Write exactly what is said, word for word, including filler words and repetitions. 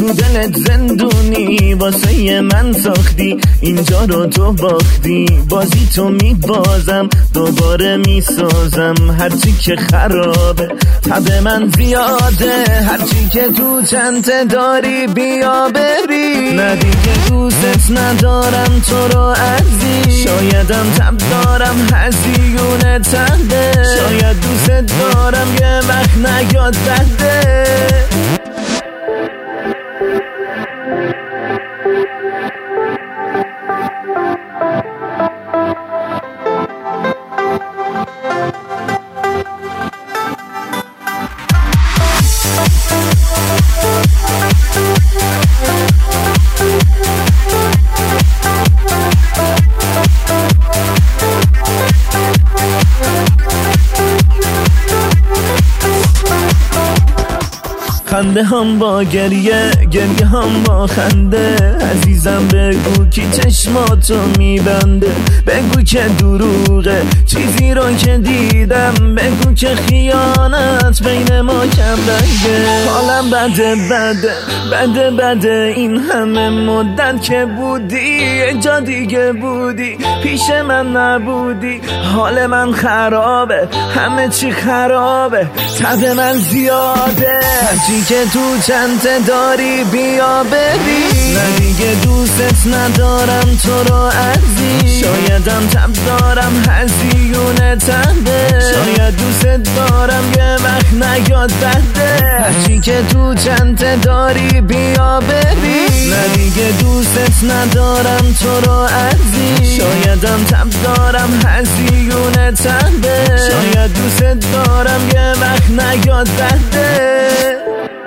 تو دلت زندونی واسه من ساختی، اینجا رو تو باختی، بازی تو میبازم دوباره میسازم. هرچی که خرابه تب من زیاده، هرچی که تو چنته داری بیا بری. نه دیگه دوست ندارم تو رو عزیز، شایدم تب دارم هزیونه تنده، شاید دوست دارم یه وقت نیاد بده. خنده هم با گریه، گریه هم با خنده. عزیزم بگو کی چشماتو میبنده، بگو که دروغه چیزی رو که دیدم، بگو که خیانت بین ما کم رنگه. حالم بده بده بده بده، این همه مدت که بودی یه جا دیگه بودی، پیش من نبودی. حال من خرابه، همه چی خرابه، تب من زیاده. هرچی که تو چنته داری بیا بری. نه دیگه دوست ندارم تو رو عزیز، شایدم تب دارم هزیونه تنده، شاید دوست دارم یه وقت نیاد بده. هرچی که تو چنته داری بیا بری. نه دیگه دوست ندارم تو رو عزیز، شایدم تب دارم هزیونه تنده، شاید دوست دارم یه وقت نیاد بده.